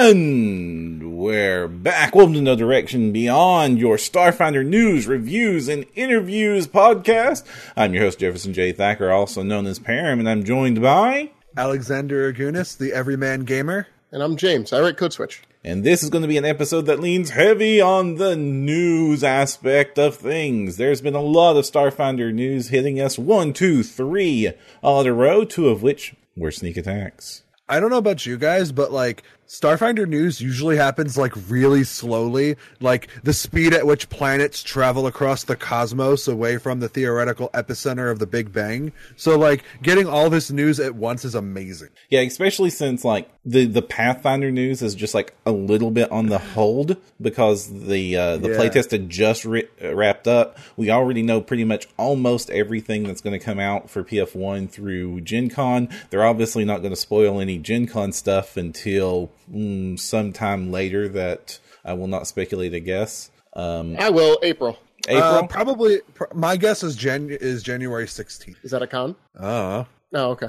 And we're back. Welcome to No Direction Beyond, your Starfinder news, reviews, and interviews podcast. I'm your host, Jefferson J. Thacker, also known as Param, and I'm joined by... Alexander Agunis, the Everyman Gamer. And I'm James. I write Code Switch. And this is going to be an episode that leans heavy on the news aspect of things. There's been a lot of Starfinder news hitting us. 1, 2, 3 all in a row, 2 of which were sneak attacks. I don't know about you guys, but like Starfinder news usually happens like really slowly, like the speed at which planets travel across the cosmos away from the theoretical epicenter of the Big Bang. So like getting all this news at once is amazing. Yeah, especially since like the Pathfinder news is just like a little bit on the hold because the playtest had just wrapped up. We already know pretty much almost everything that's going to come out for PF1 through Gen Con. They're obviously not going to spoil any Gen Con stuff until sometime later that I will not speculate a guess. I will. April. Probably. My guess is January 16th. Is that a con? Oh, okay.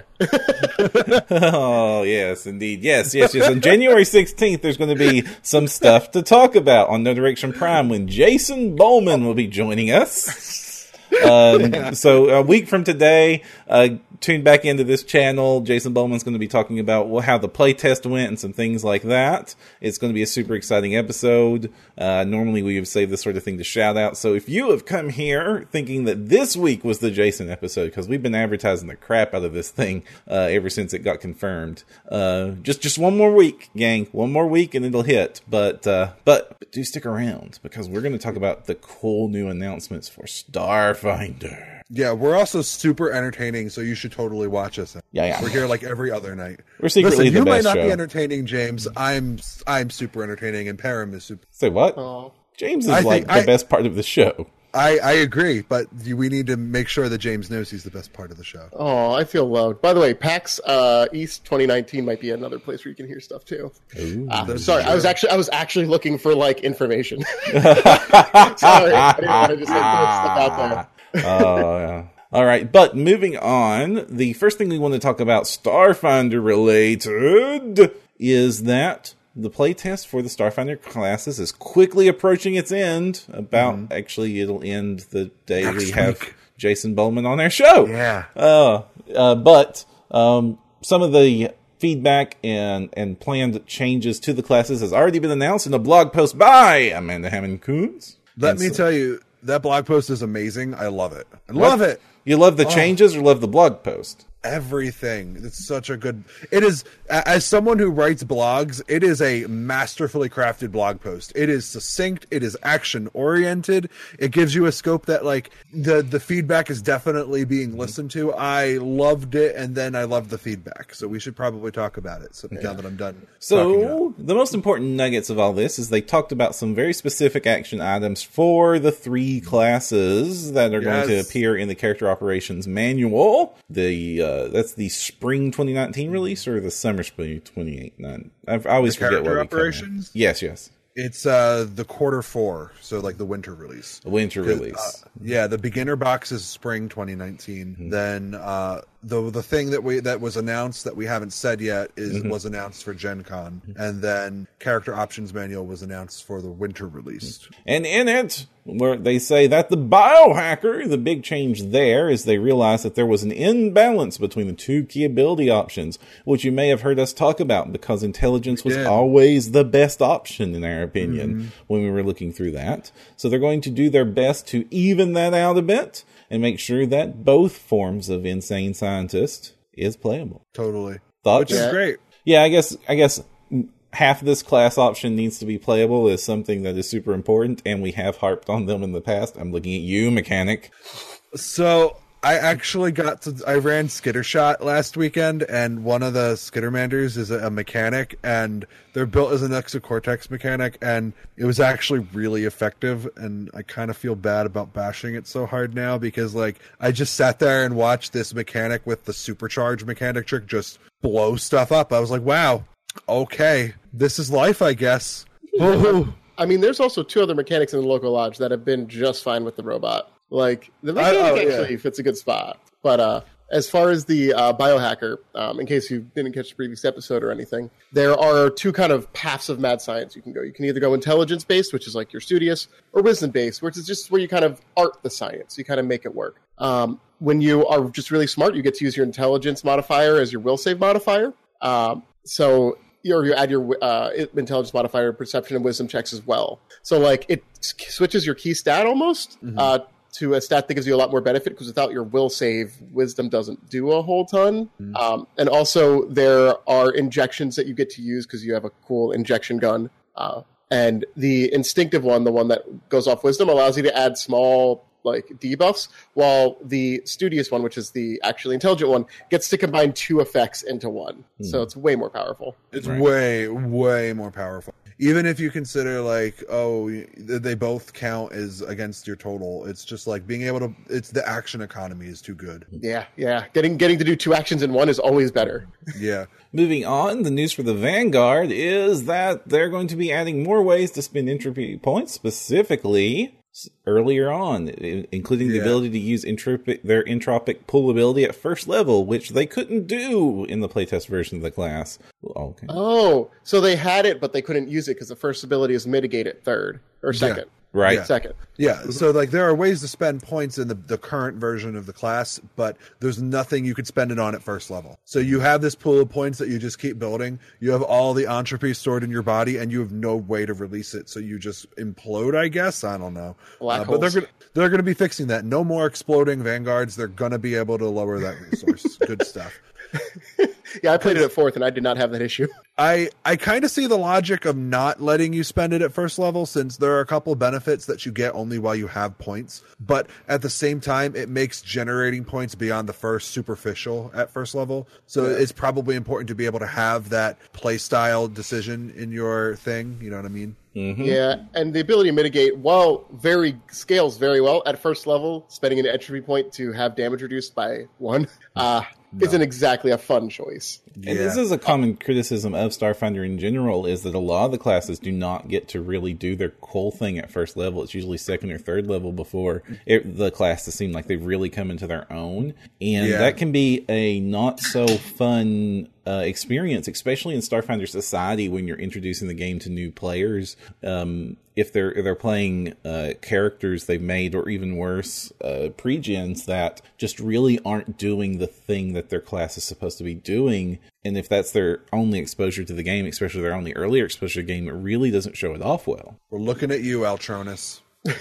Oh, yes, indeed. Yes. On January 16th, there's going to be some stuff to talk about on No Direction Prime when Jason Bowman will be joining us. So a week from today, tune back into this channel. Jason Bowman's going to be talking about how the playtest went and some things like that. It's going to be a super exciting episode. Normally we would save this sort of thing to shout out. So if you have come here thinking that this week was the Jason episode, because we've been advertising the crap out of this thing ever since it got confirmed. Just one more week, gang. One more week and it'll hit. But do stick around because we're going to talk about the cool new announcements for Starfinder. Yeah, we're also super entertaining, so you should totally watch us. Yeah. We're here like every other night. We're secretly Listen, the best show. You might not be entertaining, James. I'm super entertaining, and Param is super. Say what? James is the best part of the show. I agree, but we need to make sure that James knows he's the best part of the show. Oh, I feel loved. By the way, PAX East 2019 might be another place where you can hear stuff too. Sorry, I was actually looking for like information. Sorry, I didn't want to just like throw stuff out there. Oh, yeah. All right, but moving on, the first thing we want to talk about Starfinder related is that the playtest for the Starfinder classes is quickly approaching its end. Actually, it'll end the day we have Jason Bowman on our show. Yeah. But some of the feedback and planned changes to the classes has already been announced in a blog post by Amanda Hammond-Coons. Let me tell you, that blog post is amazing. I love it. Love it. You love the changes or love the blog post? Everything. It's such a good... It is, as someone who writes blogs, it is a masterfully crafted blog post. It is succinct. It is action-oriented. It gives you a scope that, like, the feedback is definitely being listened to. I loved it, and then I loved the feedback. So we should probably talk about it now that I'm done. So the most important nuggets of all this is they talked about some very specific action items for the 3 classes that are going to appear in the Character Operations Manual. That's the spring 2019 release or the summer spring 2018? I always forget what we Operations? Yes. It's the quarter 4, so like the winter release. The winter release. The beginner box is spring 2019. Mm-hmm. Then the thing that was announced that we haven't said yet was announced for Gen Con. Mm-hmm. And then Character Options Manual was announced for the winter release. Mm-hmm. And in it, where they say that the biohacker, the big change there is they realized that there was an imbalance between the 2 key ability options, which you may have heard us talk about because intelligence was always the best option in our opinion when we were looking through that. So they're going to do their best to even that out a bit and make sure that both forms of Insane Scientist is playable. Totally. Thoughts? Which is great. Yeah, I guess half of this class option needs to be playable is something that is super important, and we have harped on them in the past. I'm looking at you, mechanic. So I actually I ran Skittershot last weekend, and one of the Skittermanders is a mechanic, and they're built as an Exocortex mechanic, and it was actually really effective, and I kind of feel bad about bashing it so hard now, because like I just sat there and watched this mechanic with the supercharged mechanic trick just blow stuff up. I was like, wow, okay, this is life, I guess. I mean, there's also 2 other mechanics in the local lodge that have been just fine with the robot. Like, the mechanic actually fits a good spot. But as far as the biohacker, in case you didn't catch the previous episode or anything, there are two kind of paths of mad science you can go. You can either go intelligence-based, which is like your studious, or wisdom-based, which is just where you kind of art the science. You kind of make it work. When you are just really smart, you get to use your intelligence modifier as your will save modifier. So you add your intelligence modifier, perception, and wisdom checks as well. So like it switches your key stat almost to a stat that gives you a lot more benefit, because without your will save, wisdom doesn't do a whole ton. And also there are injections that you get to use because you have a cool injection gun. And the instinctive one, the one that goes off wisdom, allows you to add small like debuffs, while the studious one, which is the actually intelligent one, gets to combine two effects into one. So it's way more powerful. It's way more powerful. Even if you consider like, they both count as against your total, it's just like being able to, it's the action economy is too good. Yeah. Getting to do two actions in one is always better. Yeah. Moving on, the news for the Vanguard is that they're going to be adding more ways to spend entropy points, specifically earlier on, including the ability to use their entropic pull ability at first level, which they couldn't do in the playtest version of the class. Okay. Oh, so they had it, but they couldn't use it because the first ability is mitigate at third or second. Right. Yeah. Second. Yeah, so like there are ways to spend points in the current version of the class, but there's nothing you could spend it on at first level. So you have this pool of points that you just keep building. You have all the entropy stored in your body, and you have no way to release it. So you just implode, I guess. I don't know. But they're going to be fixing that. No more exploding Vanguards. They're going to be able to lower that resource. Good stuff. Yeah, I played it at fourth, and I did not have that issue. I kind of see the logic of not letting you spend it at first level, since there are a couple benefits that you get only while you have points. But at the same time, it makes generating points beyond the first superficial at first level. So it's probably important to be able to have that play style decision in your thing. You know what I mean? Mm-hmm. Yeah, and the ability to mitigate, while scales very well at first level, spending an entropy point to have damage reduced by 1 isn't exactly a fun choice. And this is a common criticism of Starfinder in general, is that a lot of the classes do not get to really do their cool thing at first level. It's usually second or third level before the classes seem like they've really come into their own. And that can be a not so fun experience, especially in Starfinder Society, when you're introducing the game to new players. If they're playing characters they've made, or even worse, pre-gens that just really aren't doing the thing that their class is supposed to be doing. And if that's their only exposure to the game, especially their only earlier exposure to the game, it really doesn't show it off well. We're looking at you, Altronus.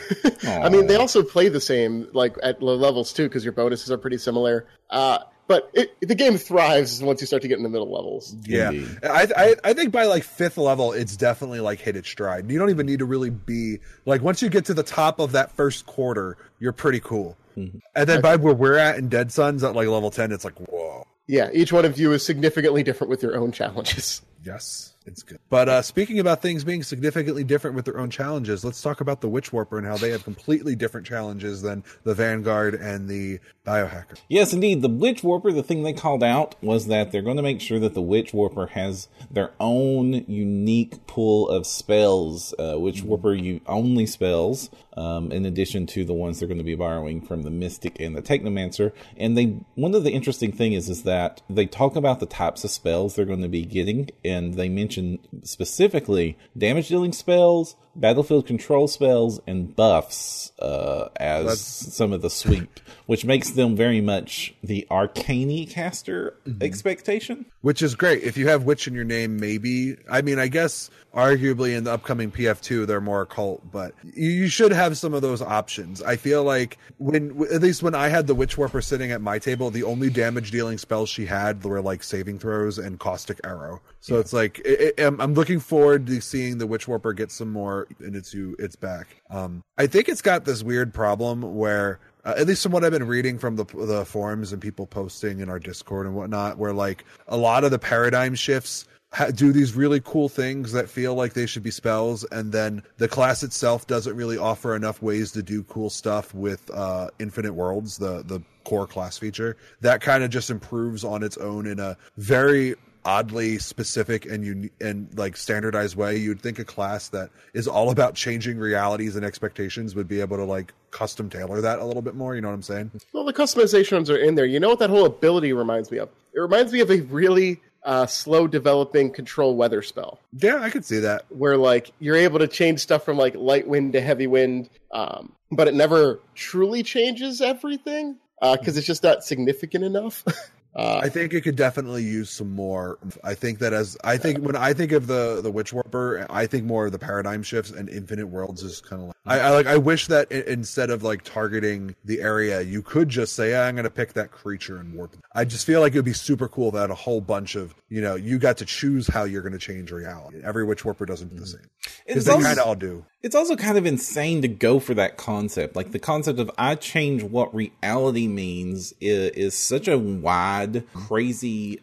I mean, they also play the same, like at low levels too, because your bonuses are pretty similar. But the game thrives once you start to get in the middle levels. Yeah, I think by like 5th level, it's definitely like hit its stride. You don't even need to really be like, once you get to the top of that first quarter, you're pretty cool. Mm-hmm. And then by where we're at in Dead Suns at like level 10, it's like, whoa. Yeah, each one of you is significantly different with your own challenges. Yes, it's good. But speaking about things being significantly different with their own challenges, let's talk about the Witch Warper and how they have completely different challenges than the Vanguard and the Biohacker. Yes, indeed. The Witch Warper, the thing they called out was that they're going to make sure that the Witch Warper has their own unique pool of spells. Witch Warper only spells, in addition to the ones they're going to be borrowing from the Mystic and the Technomancer. And one of the interesting things is that they talk about the types of spells they're going to be getting, and they mention specifically damage dealing spells, battlefield control spells, and buffs as some of the sweep, which makes them very much the Arcane caster expectation. Which is great. If you have Witch in your name, maybe. I mean, I guess arguably in the upcoming PF2, they're more occult, but you should have some of those options. I feel like at least when I had the Witch Warper sitting at my table, the only damage dealing spells she had were like saving throws and Caustic Arrow. So it's like, I'm looking forward to seeing the Witch Warper get some more in its back. I think it's got this weird problem where, at least from what I've been reading from the forums and people posting in our Discord and whatnot, where like a lot of the paradigm shifts do these really cool things that feel like they should be spells, and then the class itself doesn't really offer enough ways to do cool stuff with Infinite Worlds, the core class feature. That kind of just improves on its own in a very oddly specific and like standardized way. You'd think a class that is all about changing realities and expectations would be able to like custom tailor that a little bit more. You know what I'm saying? Well, the customizations are in there. You know what that whole ability reminds me of? It reminds me of a really slow developing control weather spell. Yeah, I could see that. Where like you're able to change stuff from like light wind to heavy wind, but it never truly changes everything because it's just not significant enough. I think it could definitely use some more. I think that when I think of the Witch Warper, I think more of the paradigm shifts, and Infinite Worlds is kind of like I wish that instead of like targeting the area, you could just say, I'm going to pick that creature and warp it. I just feel like it would be super cool that a whole bunch of, you got to choose how you're going to change reality. Every Witch Warper doesn't do the same. Because they kind of all do. It's also kind of insane to go for that concept. Like the concept of I change what reality means is such a wide, crazy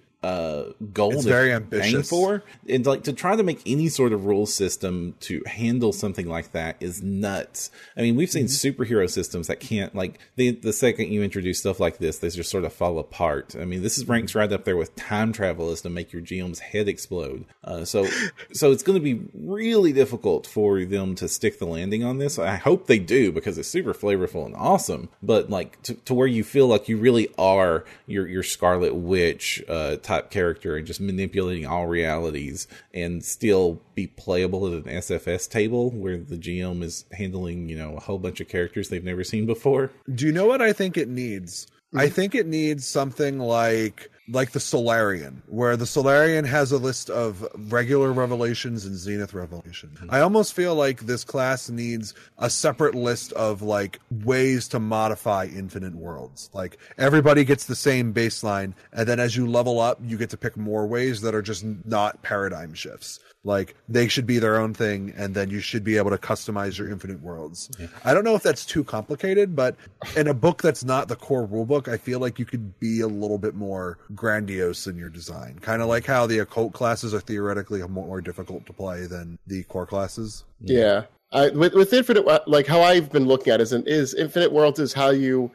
goal it's to very aim ambitious for. And like to try to make any sort of rule system to handle something like that is nuts. I mean, we've seen superhero systems that can't, like the second you introduce stuff like this, they just sort of fall apart. I mean, this is ranks right up there with time travel is to make your GM's head explode. So it's going to be really difficult for them to stick the landing on this. I hope they do because it's super flavorful and awesome. But like to where you feel like you really are your Scarlet Witch type character and just manipulating all realities and still be playable at an SFS table where the GM is handling, a whole bunch of characters they've never seen before. Do you know what I think it needs? I think it needs something like the Solarian, where the Solarian has a list of regular revelations and Zenith revelations. I almost feel like this class needs a separate list of like ways to modify Infinite Worlds. Like everybody gets the same baseline, and then as you level up, you get to pick more ways that are just not paradigm shifts. Like they should be their own thing, and then you should be able to customize your Infinite Worlds. Yeah. I don't know if that's too complicated, but in a book that's not the core rulebook, I feel like you could be a little bit more grandiose in your design. Kind of like how the occult classes are theoretically more difficult to play than the core classes. Yeah. With Infinite, like how I've been looking at it is Infinite Worlds is how you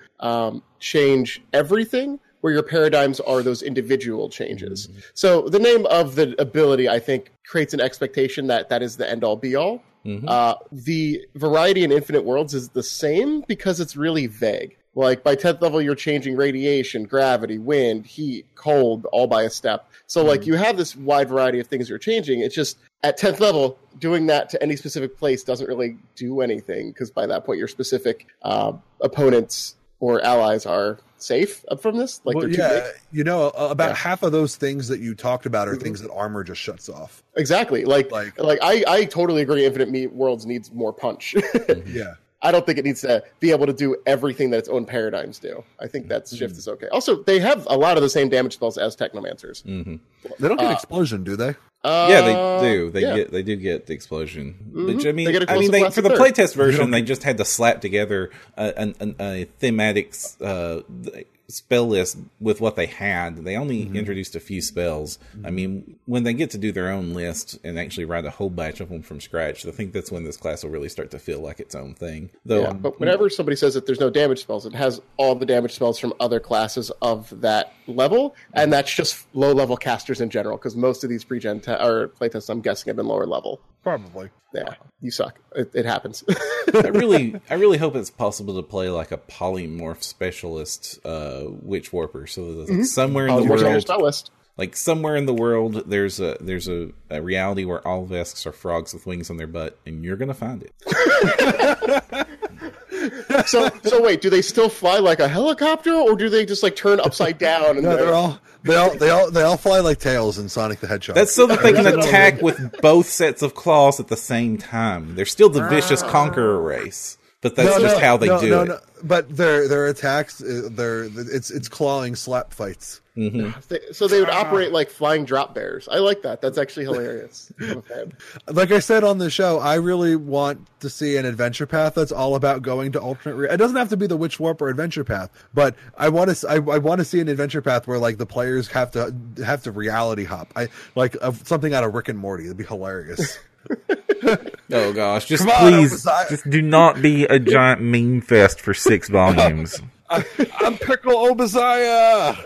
change everything, where your paradigms are those individual changes. Mm-hmm. So the name of the ability, I think, creates an expectation that is the end-all, be-all. Mm-hmm. The variety in Infinite Worlds is the same because it's really vague. Like, by 10th level, you're changing radiation, gravity, wind, heat, cold, all by a step. So, like, you have this wide variety of things you're changing. It's just, at 10th level, doing that to any specific place doesn't really do anything, because by that point, your specific opponents or allies are safe from this. Like, well, they're too big. About half of those things that you talked about are things that armor just shuts off. Exactly. Like I totally agree. Infinite Worlds needs more punch. Yeah. I don't think it needs to be able to do everything that its own paradigms do. I think that shift is okay. Also, they have a lot of the same damage spells as Technomancers. Mm-hmm. They don't get explosion, do they? Yeah, they do. They do get the explosion. Mm-hmm. Which, for the playtest version, they just had to slap together a thematic spell list with what they had. They only introduced a few spells. I mean, when they get to do their own list and actually write a whole batch of them from scratch, I think that's when this class will really start to feel like its own thing. Though, but whenever somebody says that there's no damage spells, it has all the damage spells from other classes of that level, and that's just low-level casters in general, because most of these pre-gen or playtests, I'm guessing, have been lower level. Probably. Yeah, you suck. It happens. I really hope it's possible to play like a polymorph specialist Witch Warper, so that somewhere in the world, like somewhere in the world, there's a reality where all Vesks are frogs with wings on their butt, and you're gonna find it. So wait, do they still fly like a helicopter, or do they just like turn upside down? And no, they all fly like tails in Sonic the Hedgehog. That's so that they can attack with both sets of claws at the same time. They're still the vicious conqueror race, but that's just how they do it. But their attacks, it's clawing slap fights. Mm-hmm. So they would operate like flying drop bears. I like that. That's actually hilarious. I'm a fan. Like I said on the show, I really want to see an adventure path that's all about going to alternate. It doesn't have to be the Witch Warper adventure path, but I want to see an adventure path where like the players have to reality hop. Something out of Rick and Morty. It'd be hilarious. Oh gosh, please do not be a giant meme fest for 6 volumes. I'm Pickle Obadiah.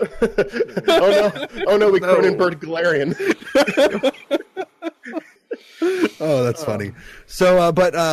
Oh no, we Cronenberg Galarian. Oh, that's funny. So,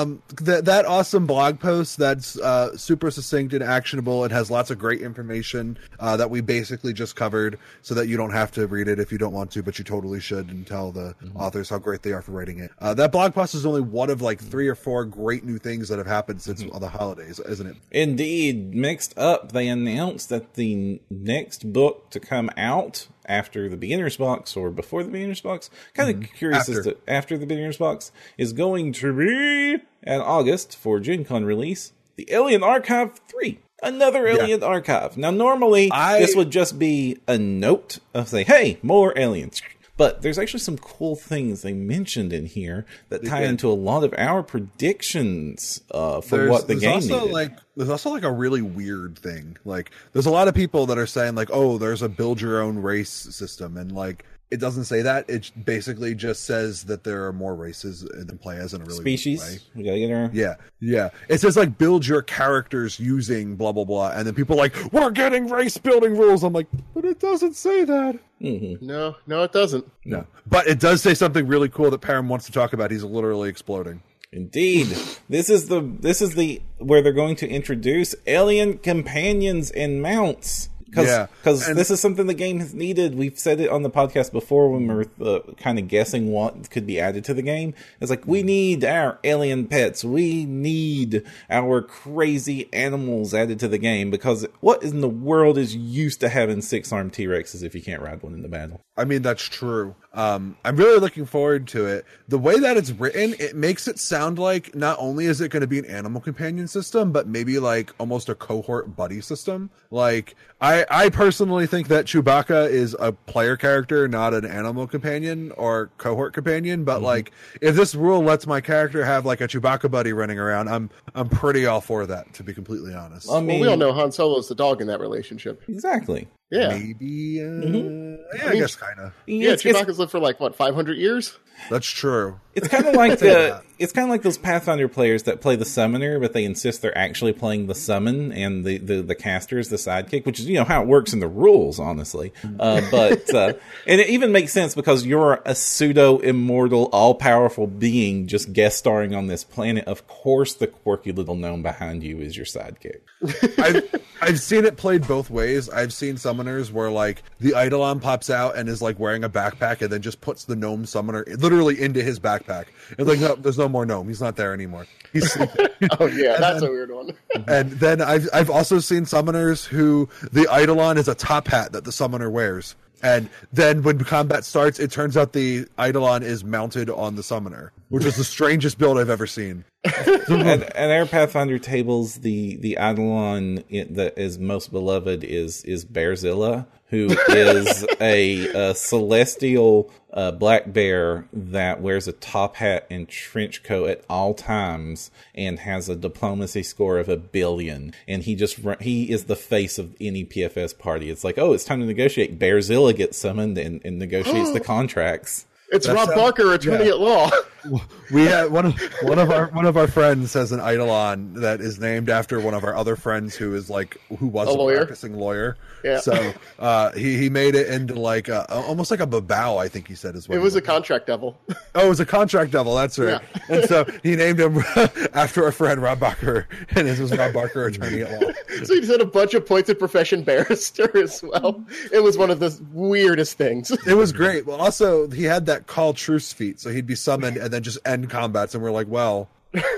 that awesome blog post that's super succinct and actionable. It has lots of great information that we basically just covered, so that you don't have to read it if you don't want to, but you totally should, and tell the authors how great they are for writing it. That blog post is only one of like 3 or 4 great new things that have happened since the holidays, isn't it? Indeed. Mixed up, they announced that the next book to come out after the beginner's box or before the beginner's box, kind of curious as to after the beginner's box, is going to be in August for Gen Con release, the Alien Archive 3. Another Alien Archive. Now, normally, this would just be a note of say, hey, more aliens. But there's actually some cool things they mentioned in here that tie into a lot of our predictions for what the game needed. There's also like a really weird thing. Like, there's a lot of people that are saying like, oh, there's a build your own race system. And like, it doesn't say that. It basically just says that there are more races than play as in a really species. Way. We gotta get our... Yeah. It says like build your characters using blah blah blah, and then people are like, we're getting race building rules. I'm like, but it doesn't say that. Mm-hmm. No, it doesn't. No, but it does say something really cool that Param wants to talk about. He's literally exploding. Indeed, this is the where they're going to introduce alien companions and mounts. Because this is something the game has needed. We've said it on the podcast before when we were kind of guessing what could be added to the game. It's like, we need our alien pets. We need our crazy animals added to the game, because what in the world is used to having 6-armed T-Rexes if you can't ride one into battle? I mean, that's true. I'm really looking forward to it. The way that it's written, it makes it sound like not only is it going to be an animal companion system, but maybe like almost a cohort buddy system. Like, I personally think that Chewbacca is a player character, not an animal companion or cohort companion. But like, if this rule lets my character have like a Chewbacca buddy running around, I'm pretty all for that, to be completely honest. I mean, we all know Han Solo's the dog in that relationship. Exactly. Yeah. Maybe. I guess kind of. Yeah, Chewbacca's lived for like what, 500 years? That's true. It's kind of like it's kind of like those Pathfinder players that play the summoner, but they insist they're actually playing the summon, and the caster is the sidekick, which is how it works in the rules, honestly. But and it even makes sense because you're a pseudo immortal, all powerful being just guest starring on this planet. Of course, the quirky little gnome behind you is your sidekick. I've seen it played both ways. I've seen summoners where like the Eidolon pops out and is like wearing a backpack and then just puts the gnome summoner literally into his backpack. It's like, no, there's no more gnome. He's not there anymore. He's sleeping. Oh yeah, that's a weird one. And then I've also seen summoners who the Eidolon is a top hat that the summoner wears. And then when combat starts, it turns out the Eidolon is mounted on the summoner, which is the strangest build I've ever seen. At our Pathfinder tables, the Eidolon that is most beloved is Bearzilla, who is a celestial black bear that wears a top hat and trench coat at all times and has a diplomacy score of 1 billion. And he is the face of any PFS party. It's like, oh, it's time to negotiate. Bearzilla gets summoned and negotiates the contracts. It's Rob Barker, attorney at law. We had one of our friends has an Eidolon that is named after one of our other friends who was a practicing lawyer. Yeah. So he made it into like almost like a babao, I think he said as well. It was a contract devil. Oh, it was a contract devil. That's right. Yeah. And so he named him after our friend Rob Barker, and this was Rob Barker, attorney at law. So he said a bunch of pointed profession barrister as well. It was one of the weirdest things. It was great. Well, also he had that call truce feat, so he'd be summoned and then just end combats, and we're like, well,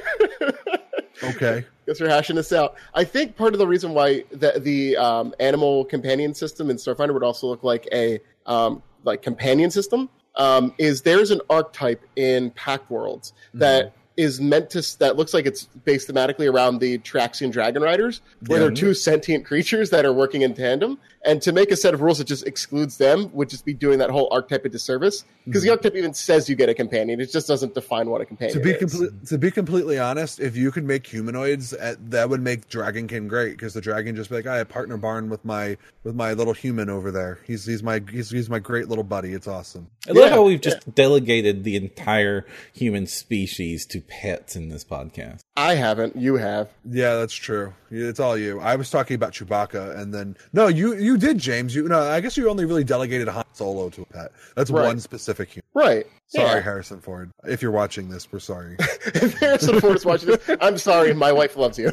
okay. Guess we're hashing this out. I think part of the reason why the animal companion system in Starfinder would also look like a companion system is there's an archetype in Pact Worlds that is that looks like it's based thematically around the Traxian Dragon Riders, where they're 2 sentient creatures that are working in tandem. And to make a set of rules that just excludes them would just be doing that whole archetype a disservice. Because the archetype even says you get a companion. It just doesn't define what a companion is. To be completely honest, if you could make humanoids, that would make Dragonkin great. Because the dragon just be like, I partner barn with my little human over there. He's my great little buddy. It's awesome. I love how we've just delegated the entire human species to pets in this podcast. I haven't. You have. Yeah, that's true. It's all you. I was talking about Chewbacca, and then no, you did, James. I guess you only really delegated Han Solo to a pet. That's one specific human. Right. Sorry, Harrison Ford. If you're watching this, we're sorry. If Harrison Ford is watching this, I'm sorry. My wife loves you.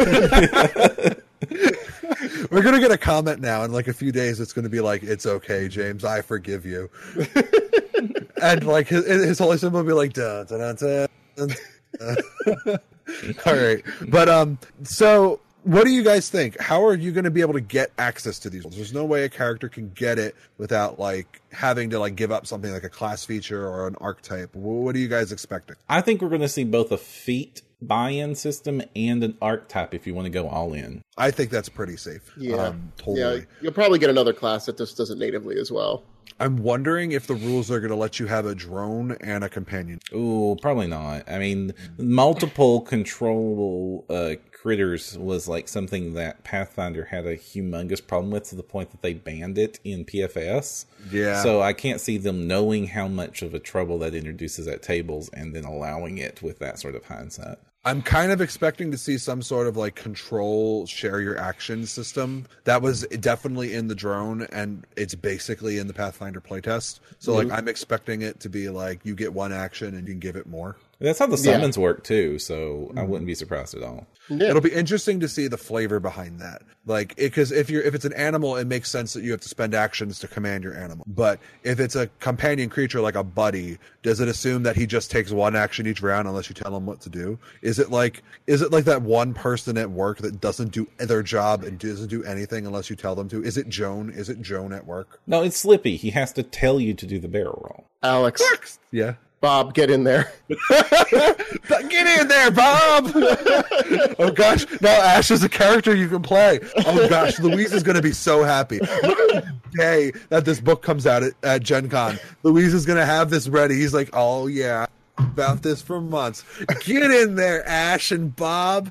We're gonna get a comment now in like a few days. It's gonna be like, "It's okay, James. I forgive you." And like his whole symbol will be like, "Dun dun dun dun." All right, but so what do you guys think? How are you going to be able to get access to these? There's no way a character can get it without like having to like give up something like a class feature or an archetype. What are you guys expecting? I think we're going to see both a feat buy-in system and an archetype if you want to go all in. I think that's pretty safe. Yeah, totally. Yeah, you'll probably get another class that just does it natively as well. I'm wondering if the rules are going to let you have a drone and a companion. Ooh, probably not. I mean, multiple controllable critters was like something that Pathfinder had a humongous problem with, to the point that they banned it in PFS. Yeah. So I can't see them knowing how much of a trouble that introduces at tables and then allowing it with that sort of hindsight. I'm kind of expecting to see some sort of like control share your action system. That was definitely in the drone, and it's basically in the Pathfinder playtest. So like I'm expecting it to be like you get one action and you can give it more. That's how the summons work too, so I wouldn't be surprised at all. Yeah. It'll be interesting to see the flavor behind that. Like, because if it's an animal, it makes sense that you have to spend actions to command your animal. But if it's a companion creature like a buddy, does it assume that he just takes one action each round unless you tell him what to do? Is it like that one person at work that doesn't do their job and doesn't do anything unless you tell them to? Is it Joan? Is it Joan at work? No, it's Slippy. He has to tell you to do the barrel roll. Alex. Yeah. Bob, get in there. Get in there, Bob! Oh gosh, now Ash is a character you can play. Oh gosh, Louise is going to be so happy. The day that this book comes out at Gen Con, Louise is going to have this ready. He's like, oh yeah, about this for months. Get in there, Ash and Bob.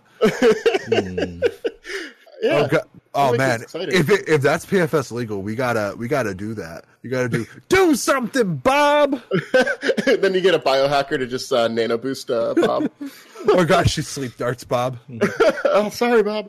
Yeah. Oh, God. Oh man, exciting. if that's PFS legal, we gotta do that. You gotta do something, Bob. Then you get a biohacker to just nano boost Bob. Oh gosh, she sleep darts, Bob. Oh, sorry, Bob.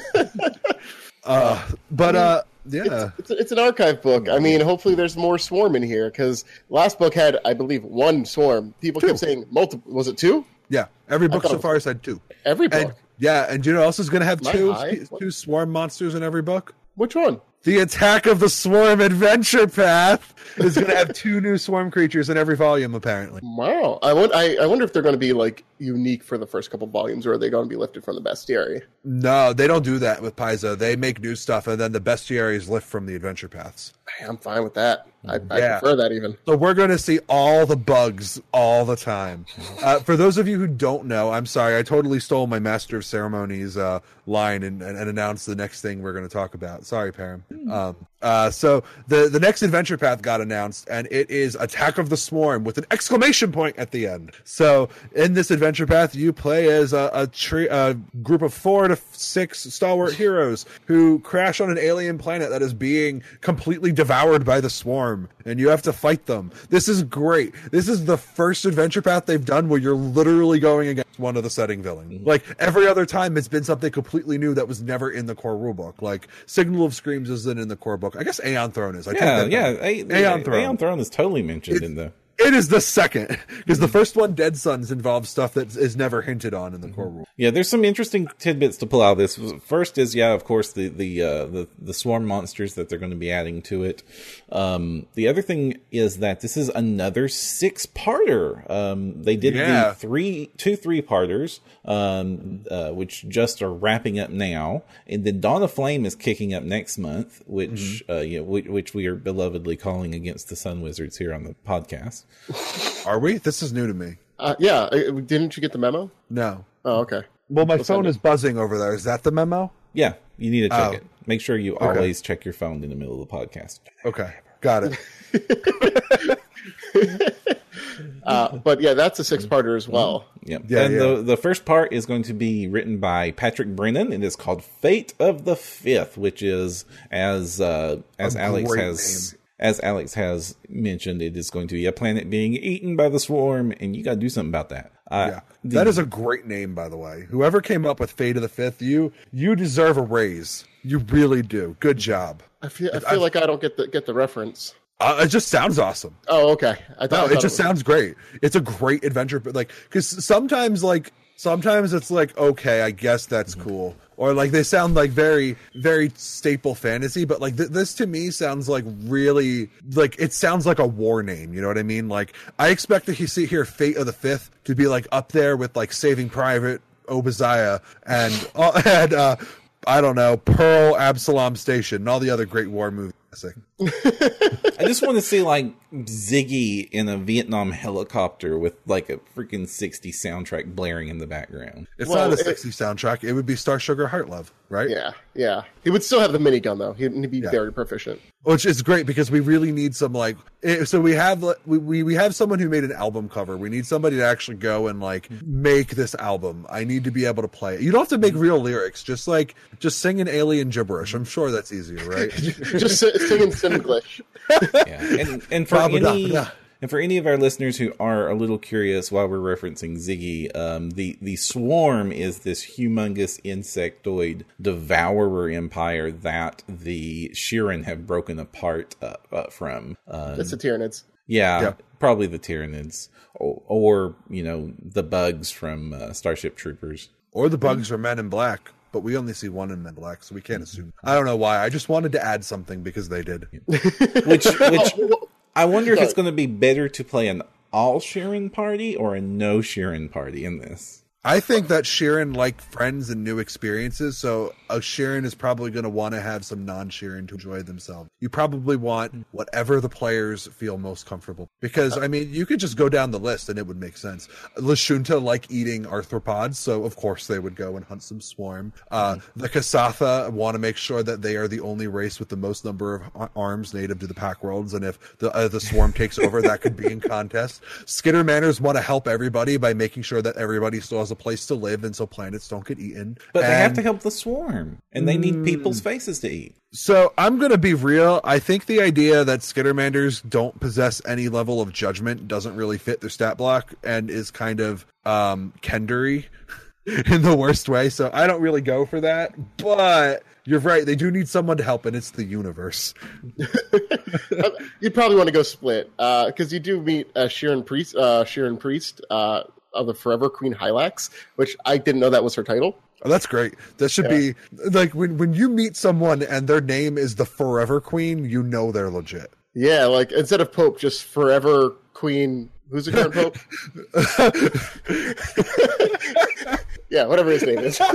Yeah, it's an archive book. I mean, hopefully there's more swarm in here, because last book had, I believe, one swarm. People kept saying multiple. Was it two? Yeah, every book so far has had two. Every book. And you know what else is going to have Am two swarm monsters in every book? Which one? The Attack of the Swarm Adventure Path is going to have two new swarm creatures in every volume, apparently. Wow. I wonder if they're going to be like unique for the first couple volumes, or are they going to be lifted from the bestiary? No, they don't do that with Paizo. They make new stuff, and then the bestiaries lift from the adventure paths. Hey, I'm fine with that. I prefer that even. So we're going to see all the bugs all the time. For those of you who don't know, I'm sorry, I totally stole my Master of Ceremonies line and announced the next thing we're going to talk about. Sorry, Param. So the next adventure path got announced, and it is Attack of the Swarm with an exclamation point at the end. So in this adventure path, you play as a group of 4 to 6 stalwart heroes who crash on an alien planet that is being completely devoured by the swarm, and you have to fight them. This is great. This is the first adventure path they've done where you're literally going against one of the setting villains. Like every other time, it's been something completely new that was never in the core rulebook. Like Signal of Screams isn't in the core book. I guess Aeon Throne is. Aeon Throne is totally mentioned in the... It is the second, because the first one, Dead Sons, involves stuff that is never hinted on in the core rule. Yeah, there's some interesting tidbits to pull out of this. First is, of course, the swarm monsters that they're going to be adding to it. The other thing is that this is another 6-parter. They did two 3-parters, which just are wrapping up now, and then Dawn of Flame is kicking up next month, which which we are belovedly calling Against the Sun Wizards here on the podcast. Are we? This is new to me. Didn't you get the memo? No. Oh, okay. Well, my phone is buzzing over there. Is that the memo? Yeah, you need to check it. Make sure you always check your phone in the middle of the podcast. Okay, got it. But yeah, that's a 6-parter as well. Yep. The first part is going to be written by Patrick Brennan, and it's called Fate of the Fifth, which is, as Alex has as Alex has mentioned, it is going to be a planet being eaten by the swarm, and you got to do something about that. That is a great name, by the way. Whoever came up with Fate of the Fifth, you deserve a raise. You really do. Good job. I feel like I don't get the reference. It just sounds awesome. Oh, okay. It just sounds great. It's a great adventure, but like, because sometimes it's like, okay, I guess that's cool, or like they sound like very, very staple fantasy, but like this to me sounds like really, like it sounds like a war name. You know what I mean? Like I expect to see here Fate of the Fifth to be like up there with like Saving Private Obadiah and I don't know, Pearl, Absalom Station, and all the other great war movies. I just want to see like Ziggy in a Vietnam helicopter with like a freaking 60s soundtrack blaring in the background. It's not a 60s soundtrack. It would be Star Sugar Heart Love, right? Yeah. He would still have the minigun though. He'd be very proficient. Which is great because we really need some like. So we have someone who made an album cover. We need somebody to actually go and like make this album. I need to be able to play it. You don't have to make real lyrics. Just sing an alien gibberish. I'm sure that's easier, right? Just sing in English. Yeah, and for any of our listeners who are a little curious, while we're referencing Ziggy, the Swarm is this humongous insectoid devourer empire that the Shirin have broken apart from. It's the Tyranids. Yeah, probably the Tyranids, or the bugs from Starship Troopers, or the bugs from Men in Black. But we only see one in Men in Black, so we can't assume. I don't know why. I just wanted to add something because they did. Which I wonder if it's going to be better to play an all Shirin party or a no Shirin party in this. I think that Shirin like friends and new experiences, so a Shirin is probably going to want to have some non-Shirin to enjoy themselves. You probably want whatever the players feel most comfortable. Because, I mean, you could just go down the list and it would make sense. Lashunta like eating arthropods, so of course they would go and hunt some swarm. The Kasatha want to make sure that they are the only race with the most number of arms native to the Pack Worlds, and if the swarm takes over, that could be in contest. Skittermanners want to help everybody by making sure that everybody still has a place to live and so planets don't get eaten. But they have to help the swarm, and they need people's faces to eat. So I'm going to be real. I think the idea that Skittermanders don't possess any level of judgment doesn't really fit their stat block and is kind of Kendery in the worst way. So I don't really go for that. But you're right. They do need someone to help, and it's the universe. You'd probably want to go split because you do meet Shirin Priest of the Forever Queen Hylax, which I didn't know that was her title. Oh, that's great. That should be like when you meet someone and their name is the Forever Queen, you know they're legit. Yeah, like instead of Pope, just Forever Queen. Who's the current Pope? Yeah, whatever his name is.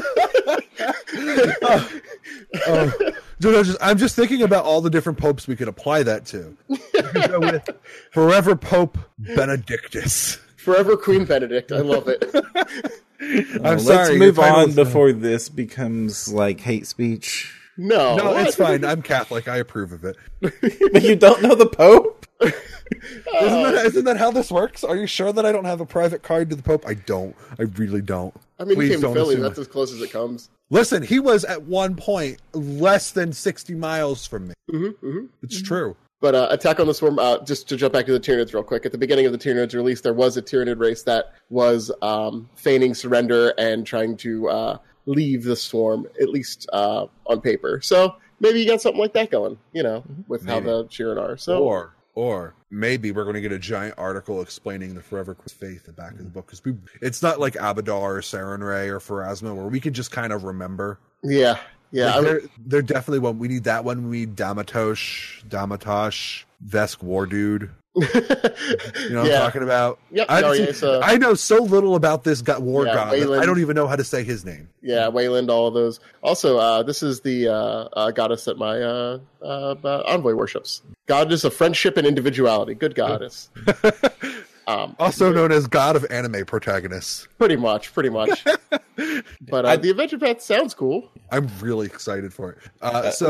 I'm just thinking about all the different popes we could apply that to. Go with Forever Pope Benedictus. Forever Queen Benedict. I love it. I'm sorry. Let's move on before this becomes like hate speech. No, it's fine. I'm Catholic. I approve of it. But you don't know the Pope? Isn't that how this works? Are you sure that I don't have a private card to the Pope? I don't. I really don't. I mean, he came to Philly. That's as close as it comes. Listen, he was at one point less than 60 miles from me. It's true. But Attack on the Swarm, just to jump back to the Tyranids real quick, at the beginning of the Tyranids release, there was a Tyranid race that was feigning surrender and trying to leave the Swarm, at least on paper. So maybe you got something like that going, with how the Shirin are. So. Or maybe we're going to get a giant article explaining the Forever Queen's faith at the back of the book. Because it's not like Abadar or Sarenrae or Pharasma where we can just kind of remember. Yeah. Yeah, like they're definitely one. We need that one. We need Damatosh, Vesk War Dude. You know what I'm talking about? Yep. I know so little about this war god. Wayland. I don't even know how to say his name. Yeah, Wayland, all of those. Also, this is the goddess that my envoy worships. Goddess of friendship and individuality. Good goddess. Also known as God of Anime Protagonists. Pretty much. But the Adventure Path sounds cool. I'm really excited for it.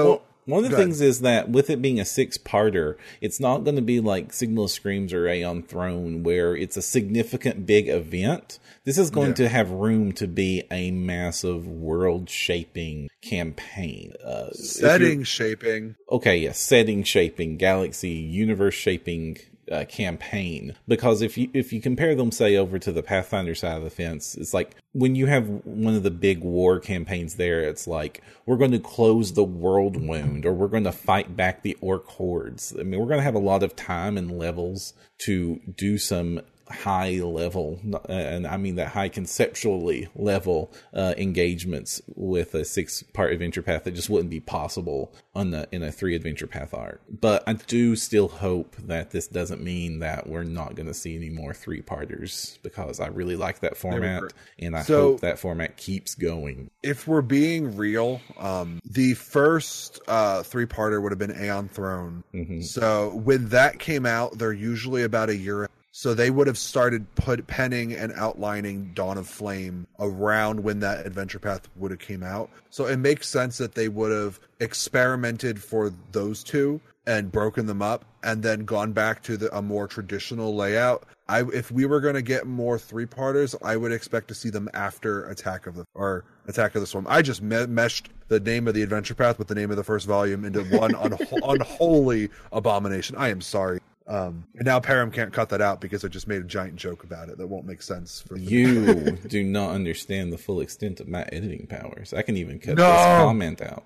One of the things is that with it being a 6-parter, it's not going to be like Signal of Screams or Aeon Throne, where it's a significant big event. This is going to have room to be a massive world-shaping campaign. Setting-shaping. Okay, yes, setting-shaping, galaxy, universe-shaping campaign. Because if you compare them, say, over to the Pathfinder side of the fence, it's like when you have one of the big war campaigns there, it's like, we're going to close the world wound, or we're going to fight back the orc hordes. I mean, we're going to have a lot of time and levels to do some high level, and I mean that high conceptually level engagements with a 6-part adventure path that just wouldn't be possible in a 3 adventure path arc. But I do still hope that this doesn't mean that we're not going to see any more 3-parters, because I really like that format, and I hope that format keeps going. If we're being real, the first 3-parter would have been Aeon Throne. Mm-hmm. So when that came out, they're usually about a year. So they would have started penning and outlining Dawn of Flame around when that adventure path would have came out. So it makes sense that they would have experimented for those 2 and broken them up, and then gone back to a more traditional layout. If we were going to get more 3-parters, I would expect to see them after Attack of the Swarm. I just meshed the name of the adventure path with the name of the first volume into one unholy abomination. I am sorry. And now Param can't cut that out because I just made a giant joke about it that won't make sense for you. Do not understand the full extent of my editing powers. I can even cut this comment out.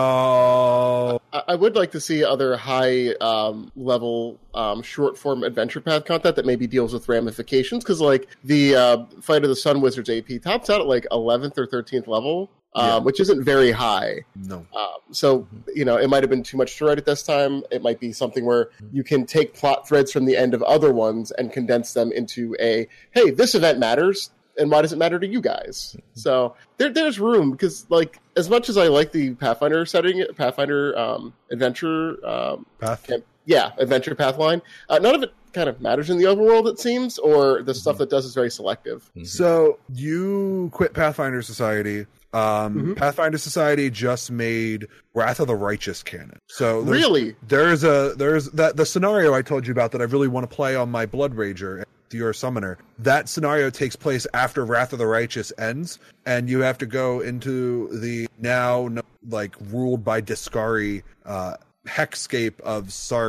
No, I would like to see other high level short form adventure path content that maybe deals with ramifications, because like the Fight of the Sun Wizards AP tops out at like 11th or 13th level. Which isn't very high. No. So, it might have been too much to write at this time. It might be something where you can take plot threads from the end of other ones and condense them into hey, this event matters, and why does it matter to you guys? So there's room, because like, as much as I like the Pathfinder setting, Pathfinder adventure path. Adventure path line, none of it kind of matters in the overworld, it seems, or the stuff that does is very selective. So you quit Pathfinder Society. Pathfinder Society just made Wrath of the Righteous canon. So there's the scenario I told you about that I really want to play on my Blood Rager, your summoner. That scenario takes place after Wrath of the Righteous ends, and you have to go into the now like ruled by Discari hexscape of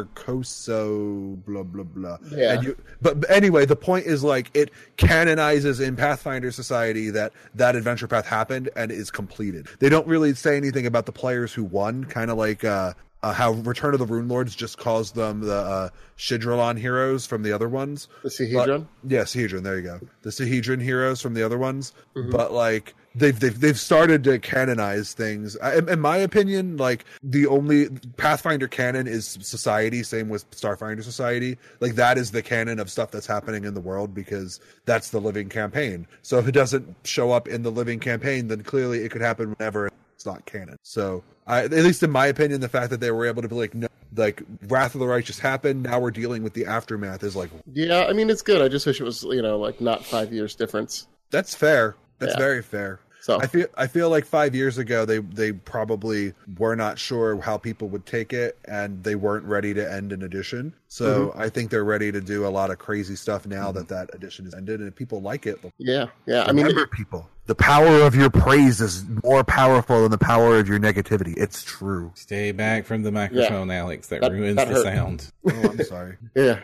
Sarcoso, blah blah blah. Yeah. But anyway, the point is, like, it canonizes in Pathfinder Society that adventure path happened and is completed. They don't really say anything about the players who won, kind of like how Return of the Rune Lords just calls them the Shidrolon heroes from the other ones. The Sahedron? Yeah, Sahedron, there you go. The Sahedron heroes from the other ones. But like they've started to canonize things. In my opinion, like, the only Pathfinder canon is Society, same with Starfinder Society. Like, that is the canon of stuff that's happening in the world, because that's the living campaign. So if it doesn't show up in the living campaign, then clearly it could happen whenever. It's not canon. So at least in my opinion, the fact that they were able to be like, no, like, Wrath of the Righteous happened, now we're dealing with the aftermath, is like, yeah, I mean, it's good. I just wish it was, like, not 5 years difference. That's fair. That's very fair. So I feel like 5 years ago they probably were not sure how people would take it, and they weren't ready to end an edition. So I think they're ready to do a lot of crazy stuff now that edition is ended, and if people like it. Yeah. I mean, remember, people, the power of your praise is more powerful than the power of your negativity. It's true. Stay back from the microphone, Alex. That ruins the sound. Oh, I'm sorry. Yeah.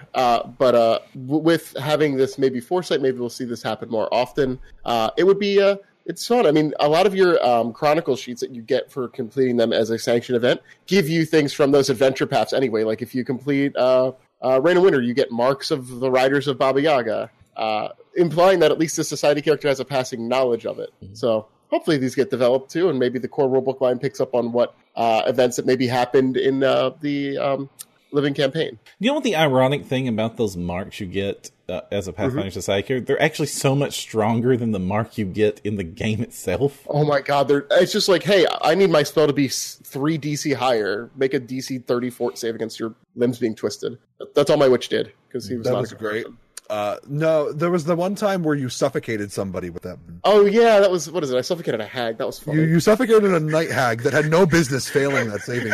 But with having this maybe foresight, maybe we'll see this happen more often. It would be it's fun. I mean, a lot of your Chronicle sheets that you get for completing them as a sanctioned event give you things from those adventure paths anyway. Like, if you complete Rain and Winter, you get marks of the Riders of Baba Yaga, implying that at least the Society character has a passing knowledge of it. So hopefully these get developed too, and maybe the core rulebook line picks up on what events that maybe happened in the living campaign. You know what the ironic thing about those marks you get as a Pathfinder Society character? They're actually so much stronger than the mark you get in the game itself. Oh my god, it's just like, hey, I need my spell to be 3 DC higher. Make a DC 30 fort save against your limbs being twisted. That's all my witch did, because he was that not was great. No, there was the one time where you suffocated somebody with that. Oh yeah, that was, what is it? I suffocated a hag. That was funny. You suffocated a night hag that had no business failing that saving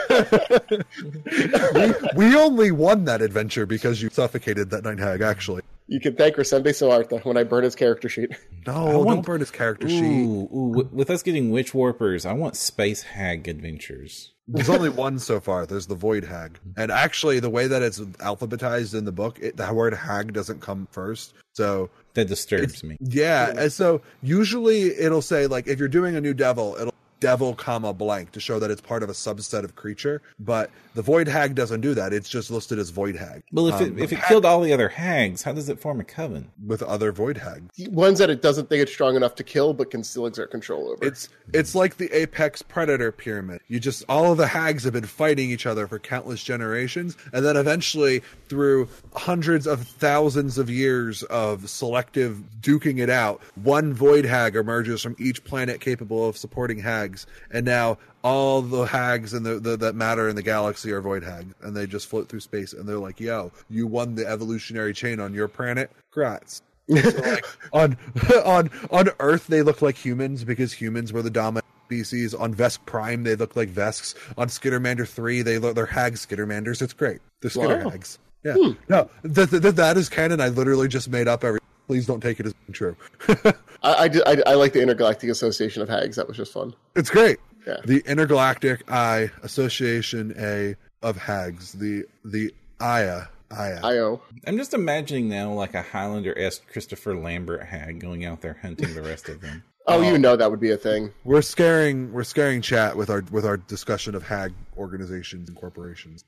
throw. we only won that adventure because you suffocated that night hag, actually. You can thank Resende Soarta when I burn his character sheet. No, don't burn his character sheet. Ooh, with us getting Witch Warpers, I want Space Hag adventures. There's only one so far. There's the Void Hag. And actually, the way that it's alphabetized in the book, the word hag doesn't come first. So that disturbs me. Yeah. And so usually it'll say, like, if you're doing a new devil, it'll devil comma blank to show that it's part of a subset of creature, but the Void Hag doesn't do that. It's just listed as Void Hag. Well, if it killed all the other hags, how does it form a coven with other Void Hags? Ones that it doesn't think it's strong enough to kill, but can still exert control over. It's like the apex predator pyramid. All of the hags have been fighting each other for countless generations, and then eventually, through hundreds of thousands of years of selective duking it out, one Void Hag emerges from each planet capable of supporting hags. And now all the hags and that matter in the galaxy are Void Hags, and they just float through space. And they're like, "Yo, you won the evolutionary chain on your planet. Grats." So like, on Earth, they look like humans because humans were the dominant species. On Vesk Prime, they look like Vesks. On Skittermander 3, they're hag Skittermanders. It's great. They're Skitter hags. Yeah. No, that is canon. I literally just made up everything. Please don't take it as being true. I like the Intergalactic Association of Hags. That was just fun. It's great. Yeah. The Intergalactic Association of Hags. The IA. IO. I'm just imagining now like a Highlander-esque Christopher Lambert hag going out there hunting the rest of them. Oh, you know that would be a thing. We're scaring chat with our discussion of hag organizations and corporations.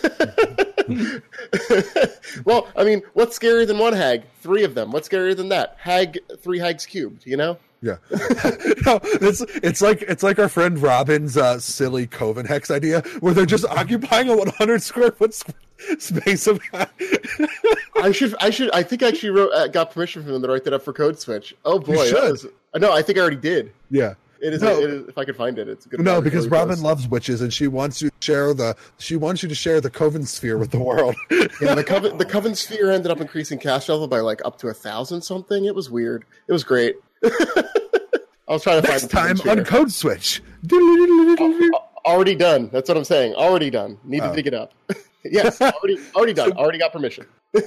Well, I mean, what's scarier than one hag? 3 of them. What's scarier than that? 3 hags cubed, you know? Yeah. No, it's like our friend Robin's silly Coven Hex idea, where they're just occupying a 100 square foot space of. I think I actually got permission from them to write that up for Code Switch. Oh boy, no, I think I already did. Yeah. It is, if I could find it, it's a good. No, because Robin loves witches, and she wants you to share the Coven sphere with the world. Yeah, the Coven sphere ended up increasing cast level by like up to 1,000 something. It was weird. It was great. I was trying to next find time on Code Switch. Already done. That's what I'm saying. Already done. Need to dig it up. Yes, already done. Already got permission.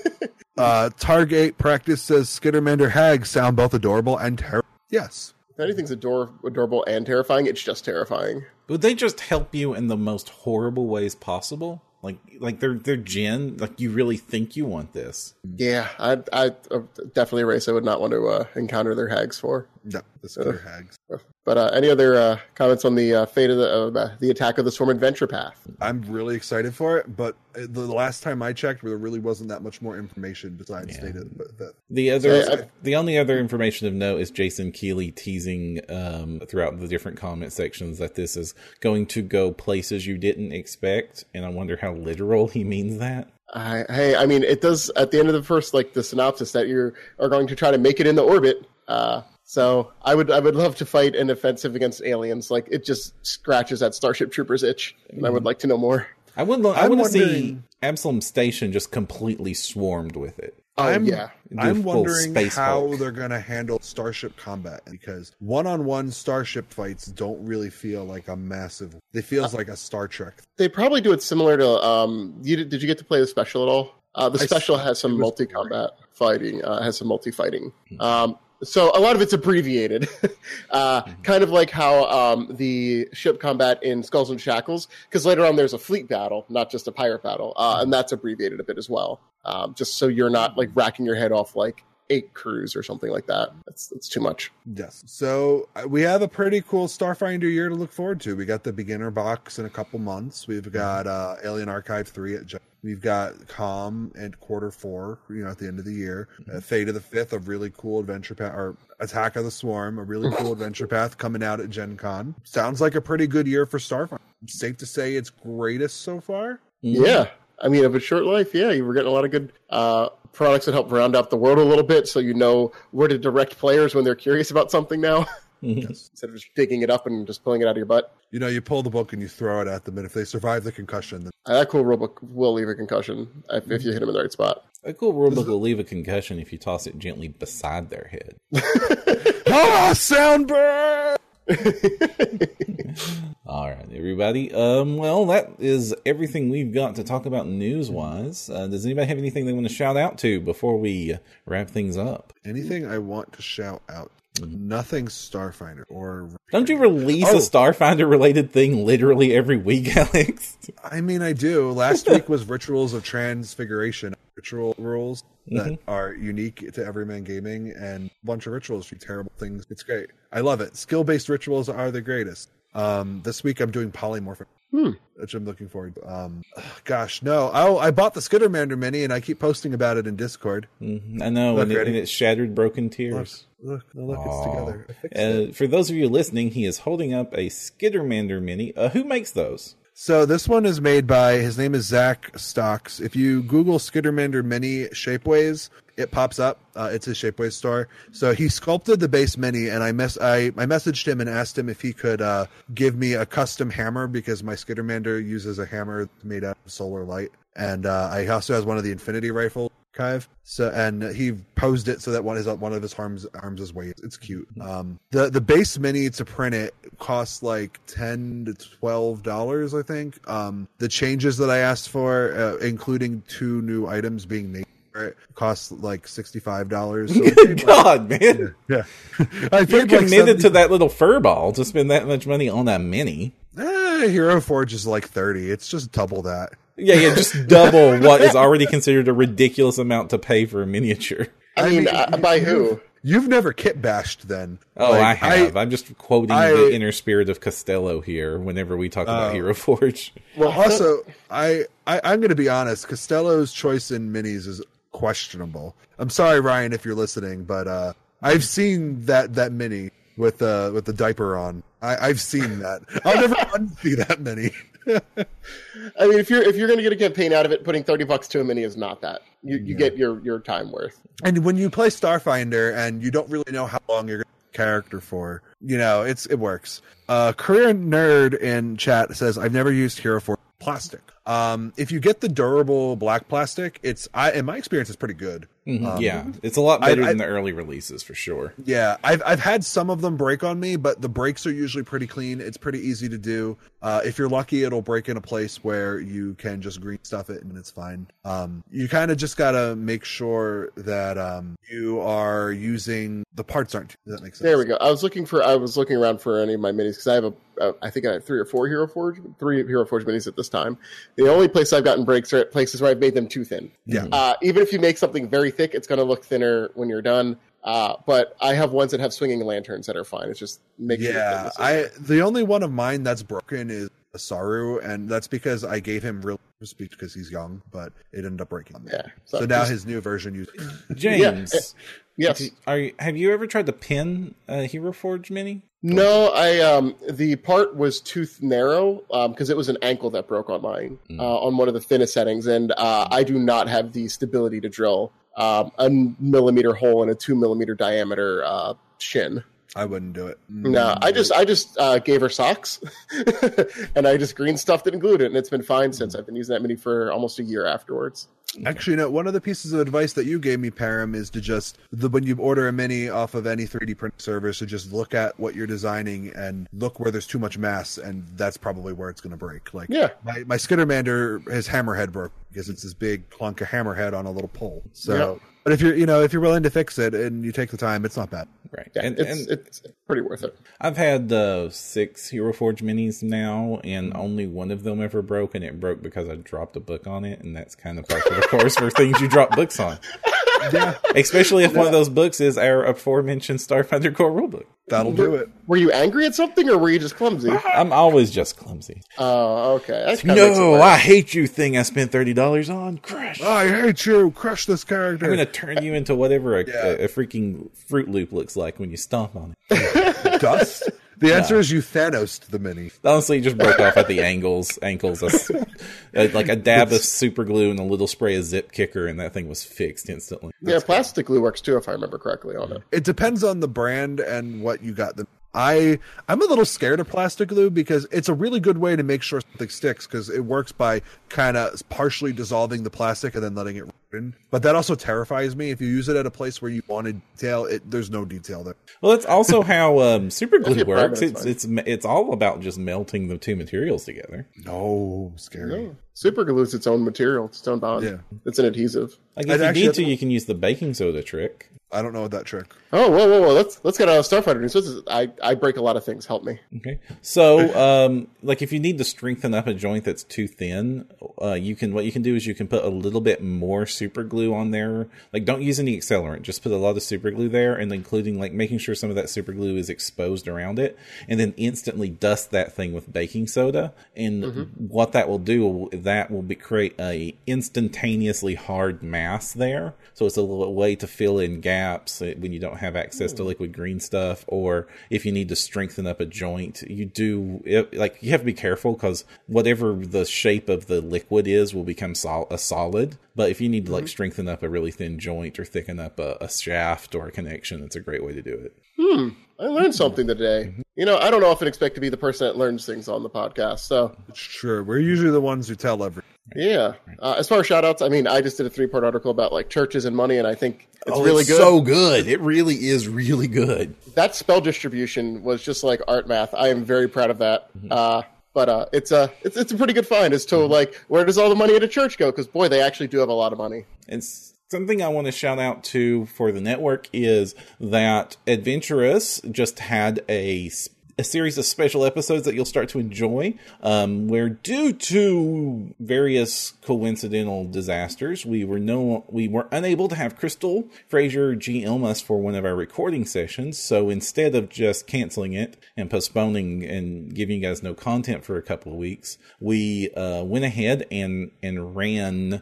Target Practice says Skittermander hags sound both adorable and terrible. Yes. If anything's adorable and terrifying, it's just terrifying. Would they just help you in the most horrible ways possible? Like they're Jinn. Like you really think you want this? Yeah, I definitely a race I would not want to encounter their hags for. No, the Skitter hags. But any other comments on the fate of the attack of the Swarm Adventure Path? I'm really excited for it, but the last time I checked, there really wasn't that much more information besides data. The only other information of note is Jason Keeley teasing throughout the different comment sections that this is going to go places you didn't expect, and I wonder how literal he means that. I mean, it does at the end of the synopsis that you are going to try to make it into orbit. So I would love to fight an offensive against aliens. Like it just scratches that Starship Troopers itch, and I would like to know more. I want to see Absalom Station just completely swarmed with it. I'm wondering how they're going to handle starship combat, because one-on-one starship fights don't really feel like a massive. They feels like a Star Trek. They probably do it similar to. Did you get to play the special at all? The special has some multi-combat fighting. Has some multi-fighting. So a lot of it's abbreviated, kind of like how the ship combat in Skulls and Shackles, because later on there's a fleet battle, not just a pirate battle, and that's abbreviated a bit as well, just so you're not like racking your head off like 8 crews or something like that. That's too much. Yes. So we have a pretty cool Starfinder year to look forward to. We got the beginner box in a couple months. We've got Alien Archive 3 at We've got Calm and Q4, at the end of the year. Fate of the Fifth, a really cool adventure path, or Attack of the Swarm, a really cool adventure path coming out at Gen Con. Sounds like a pretty good year for Starfinder. Safe to say it's greatest so far? Yeah. I mean, of a short life, yeah, you were getting a lot of good products that help round out the world a little bit, so you know where to direct players when they're curious about something now. instead of just digging it up and just pulling it out of your butt. You know, you pull the book and you throw it at them, and if they survive the concussion, then That cool rulebook will leave a concussion if you hit them in the right spot. A cool rulebook will leave a concussion if you toss it gently beside their head. soundbird! All right, everybody. Well, that is everything we've got to talk about news-wise. Does anybody have anything they want to shout out to before we wrap things up? Anything I want to shout out? Nothing Starfinder or... Don't you release a Starfinder-related thing literally every week, Alex? I mean, I do. Last week was Rituals of Transfiguration. Ritual rules that are unique to Everyman Gaming, and a bunch of rituals do terrible things. It's great. I love it. Skill-based rituals are the greatest. This week I'm doing Polymorphic, which I'm looking forward to. Gosh, no. I bought the Skittermander mini, and I keep posting about it in Discord. I know, and it's shattered broken tears. Look, it's together. I fixed it. For those of you listening, he is holding up a Skittermander mini. Who makes those? So this one is made by, his name is Zach Stocks. If you Google Skittermander Mini Shapeways, it pops up. It's his Shapeways store. So he sculpted the base mini, and I messaged him and asked him if he could give me a custom hammer, because my Skittermander uses a hammer made out of solar light. And I also has one of the Infinity Rifle archive. So, and he posed it so that one of his arms is weight. It's cute. The base mini to print it costs like $10 to $12, I think. The changes that I asked for, including 2 new items being made, costs like $65. So Good God, man! Yeah, You're committed to that little fur ball to spend that much money on that mini. Hero Forge is like $30. It's just double that. Yeah, just double what is already considered a ridiculous amount to pay for a miniature. I mean, by who? You've never kit based then. Oh, I have. I'm just quoting the inner spirit of Costello here whenever we talk about Hero Forge. Well, also, I'm going to be honest. Costello's choice in minis is questionable. I'm sorry, Ryan, if you're listening, but I've seen that mini with the diaper on. I've seen that. I'll never unsee that mini. I mean, if you're going to get a campaign out of it, putting $30 to a mini is not that. You get your time worth. And when you play Starfinder and you don't really know how long you're going to character for, it works. Career Nerd in chat says, I've never used Hero Forge plastic. If you get the durable black plastic, in my experience, it's pretty good. Yeah, it's a lot better than the early releases for sure. Yeah, I've had some of them break on me, but the breaks are usually pretty clean. It's pretty easy to do. If you're lucky, it'll break in a place where you can just green stuff it and it's fine. You kind of just gotta make sure that you are using the parts aren't. Does that make sense? There we go. I was looking around for any of my minis because I have I think I have 3 or 4 Hero Forge minis at this time. The only place I've gotten breaks are at places where I've made them too thin. Yeah. Even if you make something very thick, it's going to look thinner when you're done. But I have ones that have swinging lanterns that are fine. It's just making the only one of mine that's broken is a Saru, and that's because I gave him real speech because he's young, but it ended up breaking. Yeah. So now his new version uses James. Yes. Have you ever tried to pin a Hero Forge mini? No, the part was too narrow because it was an ankle that broke on mine on one of the thinnest settings, and I do not have the stability to drill a millimeter hole in a 2 millimeter diameter shin. I wouldn't do it. No, I just gave her socks, and I just green stuffed it and glued it, and it's been fine since. I've been using that mini for almost a year afterwards. Actually, no. One of the pieces of advice that you gave me, Param, is to just when you order a mini off of any 3D print server, so just look at what you're designing and look where there's too much mass, and that's probably where it's going to break. Like, my Skittermander, his hammerhead broke because it's this big clunk of hammerhead on a little pole. So, but if you're willing to fix it and you take the time, it's not bad. Right. Yeah, it's pretty worth it. I've had 6 Hero Forge minis now, and only one of them ever broke, and it broke because I dropped a book on it, and that's kind of par for the course for things you drop books on. Yeah. Especially if one of those books is our aforementioned Starfinder core rulebook. That'll do it. Were you angry at something, or were you just clumsy? I'm always just clumsy. Oh, okay. No, I hate you thing I spent $30 on. Crush. I hate you. Crush this character. I'm going to turn you into whatever a freaking Fruit Loop looks like when you stomp on it. Dust? The answer is you Thanos'd the mini. Honestly, it just broke off at the ankles. Like a dab of super glue and a little spray of zip kicker, and that thing was fixed instantly. Yeah, plastic glue works too, if I remember correctly on it. It depends on the brand and what you got. I'm a little scared of plastic glue because it's a really good way to make sure something sticks because it works by kind of partially dissolving the plastic and then letting it harden. But that also terrifies me. If you use it at a place where you wanted detail, there's no detail there. Well, that's also how super glue works. It's all about just melting the two materials together. No, scary. No. Super glue is its own material, its own bond. Yeah. It's an adhesive. Like if you need to, you can use the baking soda trick. I don't know what that trick. Oh, whoa! Let's get out of Starfighter news. I break a lot of things. Help me. Okay. So, like if you need to strengthen up a joint that's too thin, what you can do is you can put a little bit more super glue on there. Like don't use any accelerant. Just put a lot of super glue there, and including like making sure some of that super glue is exposed around it, and then instantly dust that thing with baking soda. And what that will do, create a instantaneously hard mass there. So it's a little way to fill in gaps when you don't have access to liquid green stuff, or if you need to strengthen up a joint. You have to be careful because whatever the shape of the liquid is will become a solid. But if you need to like strengthen up a really thin joint or thicken up a shaft or a connection, it's a great way to do it. I learned something today. You know, I don't often expect to be the person that learns things on the podcast. So sure, we're usually the ones who tell everything. Yeah. As far as shout outs, I mean, I just did a 3-part article about like churches and money, and I think it's really good. So good. It really is really good. That spell distribution was just like art math. I am very proud of that. But it's a pretty good find as to like where does all the money at a church go? Because boy, they actually do have a lot of money. It's something I want to shout out to for the network is that Adventurous just had a series of special episodes that you'll start to enjoy, where due to various coincidental disasters, we were unable to have Crystal Fraser GM us for one of our recording sessions. So instead of just canceling it and postponing and giving you guys no content for a couple of weeks, we went ahead and ran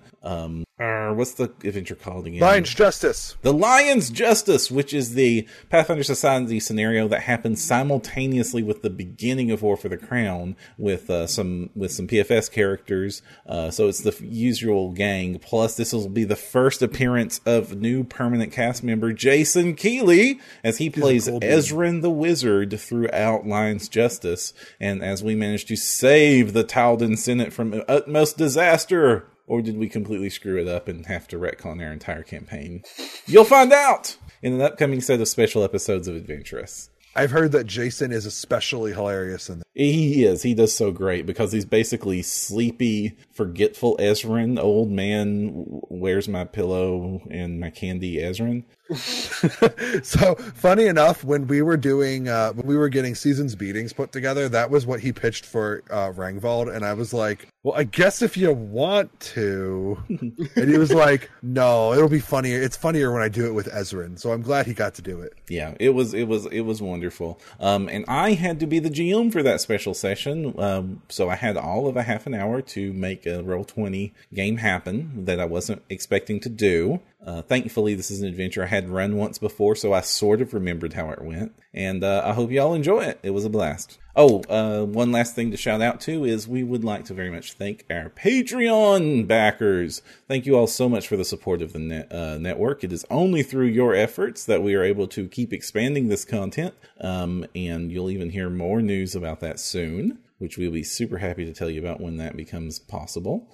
what's the adventure called again? Lion's Justice. The Lion's Justice, which is the Pathfinder Society scenario that happens simultaneously with the beginning of War for the Crown with some PFS characters. So it's the usual gang. Plus, this will be the first appearance of new permanent cast member Jason Keeley as he plays Ezran the Wizard throughout Lion's Justice. And as we manage to save the Taldan Senate from utmost disaster. Or did we completely screw it up and have to retcon our entire campaign? You'll find out in an upcoming set of special episodes of Adventurous. I've heard that Jason is especially hilarious in this. He is. He does so great because he's basically sleepy, forgetful Ezran, old man, where's my pillow and my candy Ezran. So funny enough, when we were getting Seasons Beatings put together, that was what he pitched for Rangvald, and I was like, well, I guess if you want to. And he was like, no, it'll be funnier. It's funnier when I do it with Ezran. So I'm glad he got to do it. Yeah, it was wonderful. And I had to be the GM for that special session. So I had all of a half an hour to make a Roll20 game happen that I wasn't expecting to do. Thankfully, this is an adventure I had run once before, so I sort of remembered how it went. And I hope y'all enjoy it. It was a blast. Oh, one last thing to shout out to is we would like to very much thank our Patreon backers. Thank you all so much for the support of the network. It is only through your efforts that we are able to keep expanding this content. And you'll even hear more news about that soon, which we'll be super happy to tell you about when that becomes possible.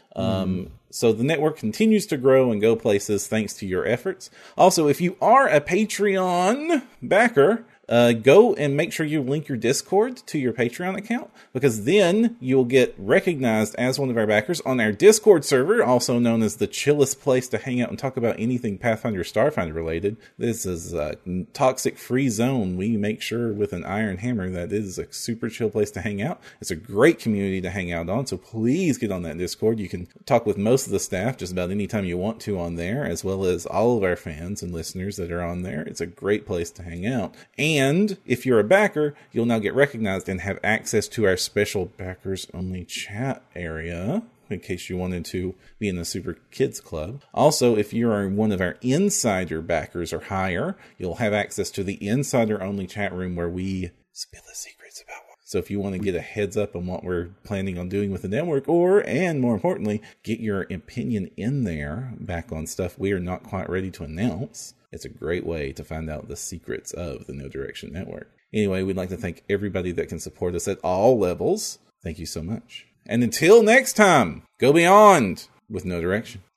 So the network continues to grow and go places thanks to your efforts. Also, if you are a Patreon backer, go and make sure you link your Discord to your Patreon account, because then you'll get recognized as one of our backers on our Discord server, also known as the chillest place to hang out and talk about anything Pathfinder Starfinder related. This is a toxic free zone. We make sure with an iron hammer that it is a super chill place to hang out. It's a great community to hang out on, so please get on that Discord. You can talk with most of the staff just about any time you want to on there, as well as all of our fans and listeners that are on there. It's a great place to hang out. And if you're a backer, you'll now get recognized and have access to our special backers only chat area, in case you wanted to be in the Super Kids Club. Also, if you are one of our insider backers or higher, you'll have access to the insider only chat room where we spill the secrets about what. So if you want to get a heads up on what we're planning on doing with the network, and more importantly, get your opinion in there back on stuff we are not quite ready to announce, it's a great way to find out the secrets of the No Direction Network. Anyway, we'd like to thank everybody that can support us at all levels. Thank you so much. And until next time, go beyond with no direction.